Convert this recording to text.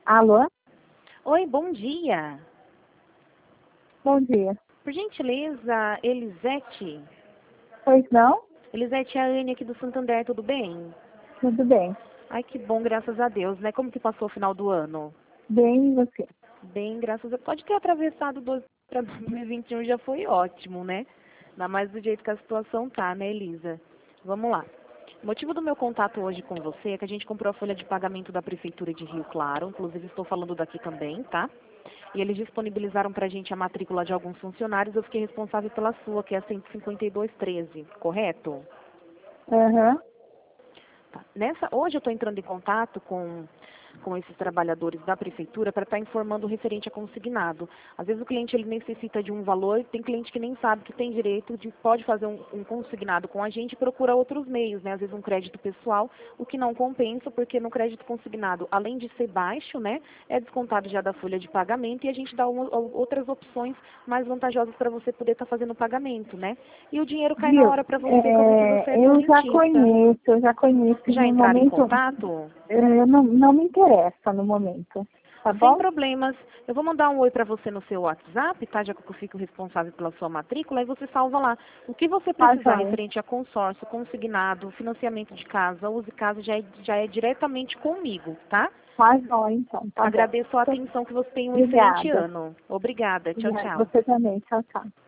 Alô? Oi, bom dia. Bom dia. Por gentileza, Elisete. Pois não? Elisete, é a Anne aqui do Santander, tudo bem? Tudo bem. Ai, que bom, graças a Deus, né? Como que passou o final do ano? Bem, e você? Bem, graças a Deus. Pode ter atravessado para 2021, já foi ótimo, né? Ainda mais do jeito que a situação tá, né, Elisa? Vamos lá. O motivo do meu contato hoje com você é que a gente comprou a folha de pagamento da Prefeitura de Rio Claro, inclusive estou falando daqui também, tá? E eles disponibilizaram para a gente a matrícula de alguns funcionários, eu fiquei responsável pela sua, que é a 15213, correto? Aham. Tá. Hoje eu estou entrando em contato com esses trabalhadores da prefeitura para estar informando o referente a consignado. Às vezes o cliente ele necessita de um valor, tem cliente que nem sabe que tem direito, pode fazer um consignado com a gente e procura outros meios, né? Às vezes um crédito pessoal, o que não compensa, porque no crédito consignado, além de ser baixo, né, é descontado já da folha de pagamento e a gente dá outras opções mais vantajosas para você poder estar fazendo o pagamento, né? E o dinheiro cai na Viu? hora para você, que eu vi que você é Eu já conheço. já No entraram em momento, contato? não me interessa no momento. Tá Sem bom? problemas. Eu vou mandar um oi para você no seu WhatsApp, tá? Já que eu fico responsável pela sua matrícula, e você salva lá. O que você Tá, precisar joia. referente a consórcio, consignado, financiamento de casa, use casa, já é diretamente comigo, tá? Tá, joia, então. Tá bom. Agradeço a atenção, que você tenha um excelente Obrigada. ano. Obrigada. Tchau, Obrigada. tchau. Você também. Tchau, tchau.